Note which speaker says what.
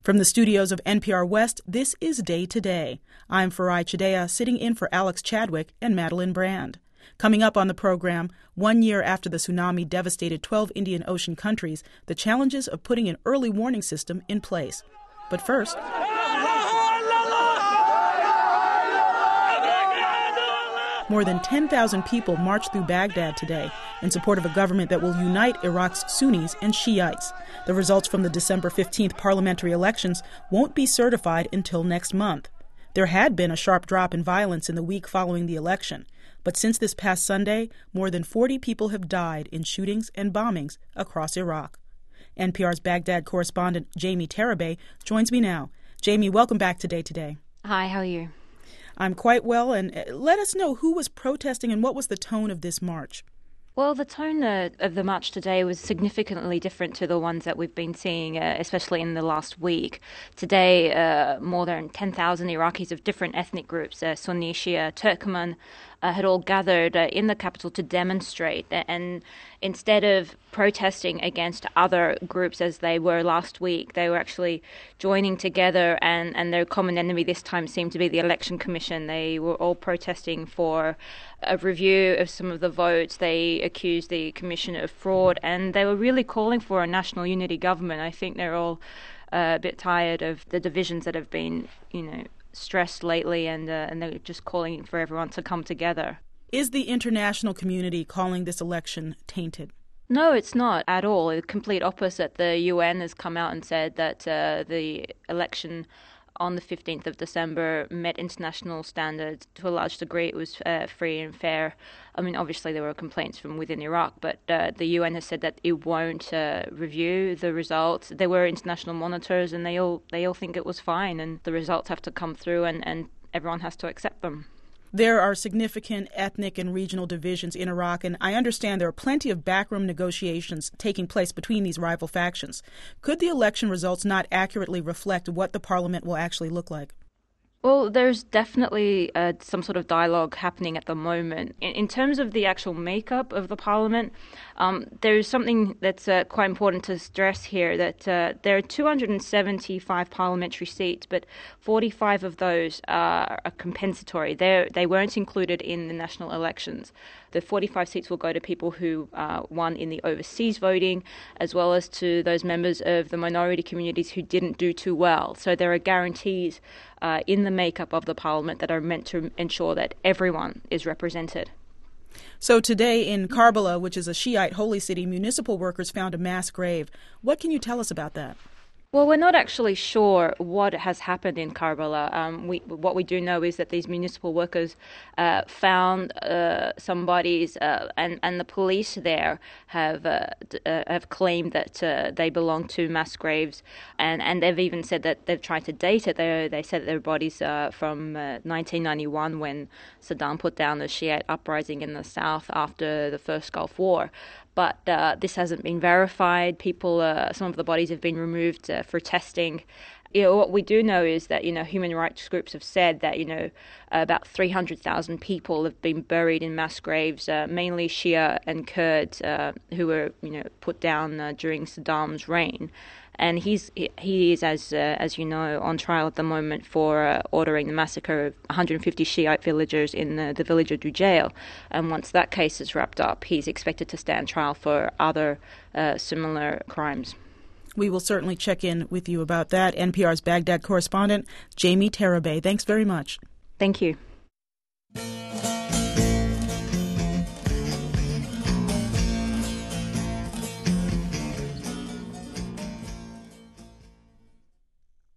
Speaker 1: From the studios of NPR West, this is Day to Day. I'm Farai Chideya, sitting in for Alex Chadwick and Madeline Brand. Coming up on the program, 1 year after the tsunami devastated 12 Indian Ocean countries, the challenges of putting an early warning system in place. But first, more than 10,000 people marched through Baghdad today in support of a government that will unite Iraq's Sunnis and Shiites. The results from the December 15th parliamentary elections won't be certified until next month. There had been a sharp drop in violence in the week following the election, but since this past Sunday, more than 40 people have died in shootings and bombings across Iraq. NPR's Baghdad correspondent Jamie Terabay joins me now. Jamie, welcome back to Day to Day.
Speaker 2: Hi, how are you?
Speaker 1: I'm quite well, and let us know who was protesting and what was the tone of this march.
Speaker 2: Well, the tone of the march today was significantly different to the ones that we've been seeing, especially in the last week. Today, more than 10,000 Iraqis of different ethnic groups, Sunni, Shia, Turkmen, had all gathered in the capital to demonstrate. And instead of protesting against other groups as they were last week, they were actually joining together, and their common enemy this time seemed to be the Election Commission. They were all protesting for a review of some of the votes. They accused the commission of fraud, and they were really calling for a national unity government. I think they're all a bit tired of the divisions that have been, stressed lately, and they're just calling for everyone to come together.
Speaker 1: Is the international community calling this election tainted?
Speaker 2: No, it's not at all. The complete opposite. The UN has come out and said that the election on the 15th of December met international standards to a large degree. It was free and fair. I mean, obviously there were complaints from within Iraq, but the UN has said that it won't review the results. There were international monitors, and they all think it was fine, and the results have to come through, and everyone has to accept them.
Speaker 1: There are significant ethnic and regional divisions in Iraq, and I understand there are plenty of backroom negotiations taking place between these rival factions. Could the election results not accurately reflect what the parliament will actually look like?
Speaker 2: Well, there's definitely some sort of dialogue happening at the moment. In terms of the actual makeup of the parliament, there's something that's quite important to stress here, that there are 275 parliamentary seats, but 45 of those are compensatory. They weren't included in the national elections. The 45 seats will go to people who won in the overseas voting, as well as to those members of the minority communities who didn't do too well. So there are guarantees in the makeup of the parliament that are meant to ensure that everyone is represented.
Speaker 1: So today in Karbala, which is a Shiite holy city, municipal workers found a mass grave. What can you tell us about that?
Speaker 2: Well, we're not actually sure what has happened in Karbala. What we do know is that these municipal workers found some bodies, and the police there have claimed that they belong to mass graves, and they've even said that they've tried to date it. They said that their bodies are from 1991, when Saddam put down the Shiite uprising in the south after the first Gulf War. But this hasn't been verified. Some of the bodies have been removed for testing. What we do know is that, human rights groups have said that, about 300,000 people have been buried in mass graves, mainly Shia and Kurds, who were, put down during Saddam's reign. And he is, as you know, on trial at the moment for ordering the massacre of 150 Shiite villagers in the village of Dujail. And once that case is wrapped up, he's expected to stand trial for other similar crimes.
Speaker 1: We will certainly check in with you about that. NPR's Baghdad correspondent, Jamie Terabay. Thanks very much.
Speaker 2: Thank you.